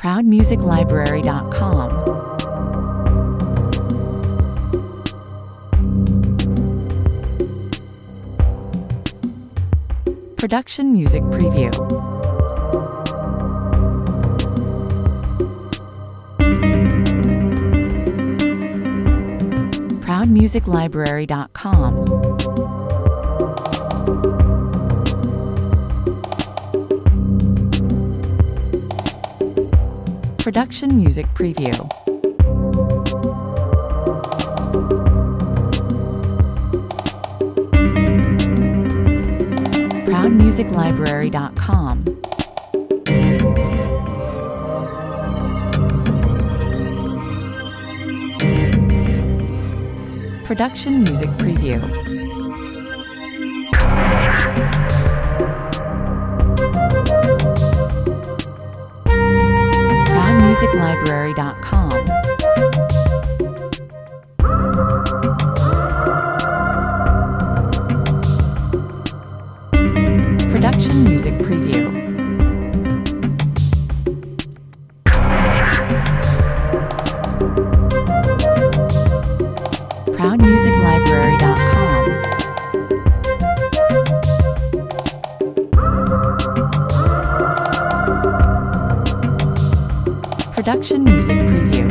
ProudMusicLibrary.com. Production Music Preview. ProudMusicLibrary.com. Production Music Preview. ProudMusicLibrary.com. Production Music Preview. ProudMusicLibrary.com. Production Music Preview. ProudMusicLibrary.com. Production Music Preview.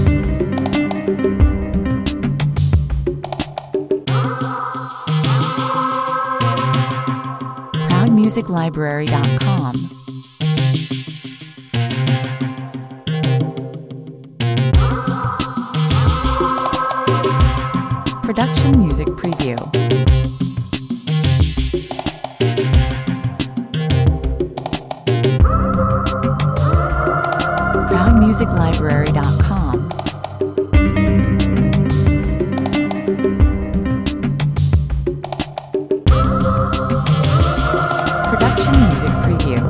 ProudMusicLibrary.com. Production Music Preview. ProudMusicLibrary.com. Production Music Preview.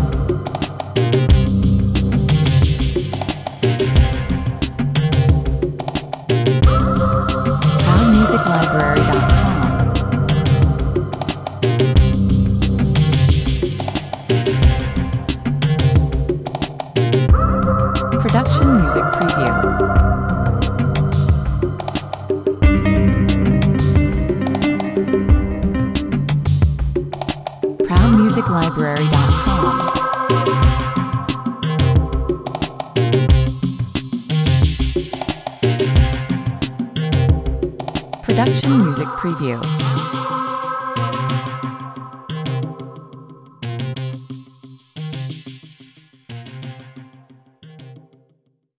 ProudMusicLibrary.com. Production Music Preview. ProudMusicLibrary.com. Production Music Preview.